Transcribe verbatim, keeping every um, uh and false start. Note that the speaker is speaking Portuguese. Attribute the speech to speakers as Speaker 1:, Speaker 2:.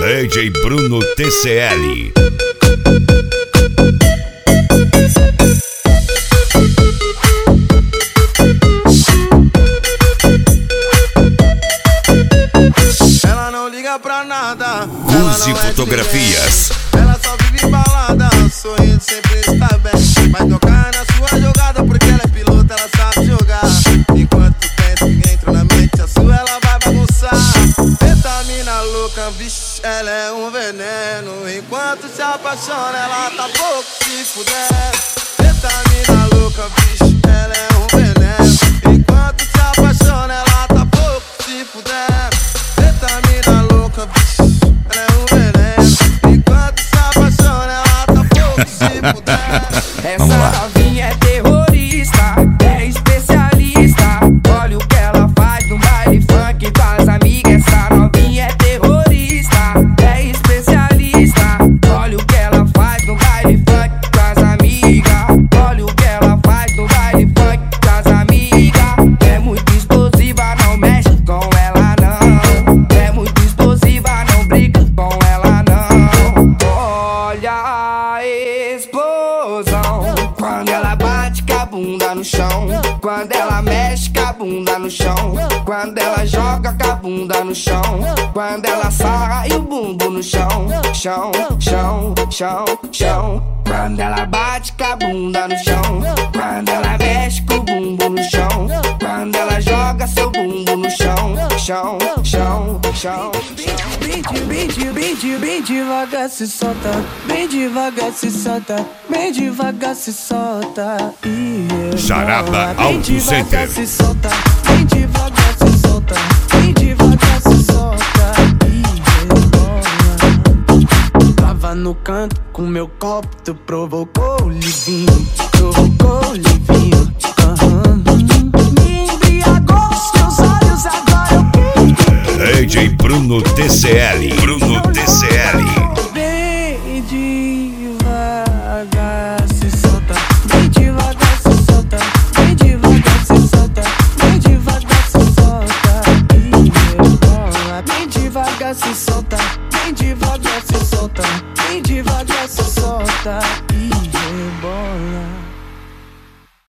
Speaker 1: D J Bruno T C L.
Speaker 2: Ela não liga pra nada.
Speaker 1: Use fotografias.
Speaker 2: Ela só vive balada, sorrindo sempre está bem. Vai tocar na sua jogada porque ela é pilota, ela sabe jogar. Enquanto tu pensa que entra na mente a sua, ela vai bagunçar. Vitamina louca, bicho, ela é um veneno. Enquanto se apaixona, ela tá pouco se fuder. Vitamina louca, bicho, ela é um veneno. Enquanto se apaixona, ela tá pouco se fuder. Vitamina louca, bicho, ela é um veneno. Enquanto se apaixona, ela tá pouco se fuder.
Speaker 3: Essa novinha é terrorista, é especialista. Olha o que ela faz no baile funk com as amigas. Essa novinha é terrorista, é especialista. Olha o que ela faz no baile funk com as amigas. Olha o que ela faz no baile funk com as amigas. É muito explosiva, não mexe com ela não. É muito explosiva, não briga com ela não. Olha a explosão quando ela bate com a bunda no chão, quando ela mexe com a bunda no chão, quando ela joga com a bunda no chão, quando ela sarra e o bumbum no chão, chão, chão, chão, chão. Quando ela bate com a bunda no chão, quando ela mexe com o bumbum no chão, quando ela joga seu bumbum no chão, chão, chão, chão.
Speaker 4: Bem, bem, bem, bem, bem devagar se solta, bem devagar se solta, bem devagar se solta.
Speaker 1: Jaraba Auto Center.
Speaker 4: Se solta, bem devagar se solta, bem devagar se solta. Tava no canto com meu copo, tu provocou o livinho, provocou o livinho. Uhum. Me embriagou seus olhos, agora eu
Speaker 1: D J Bruno T C L. Bruno T C L.
Speaker 4: Bem devagar se solta, bem devagar se solta, bem devagar se solta, bem devagar se solta. Bem devagar se solta, bem devagar se solta, bem devagar se solta.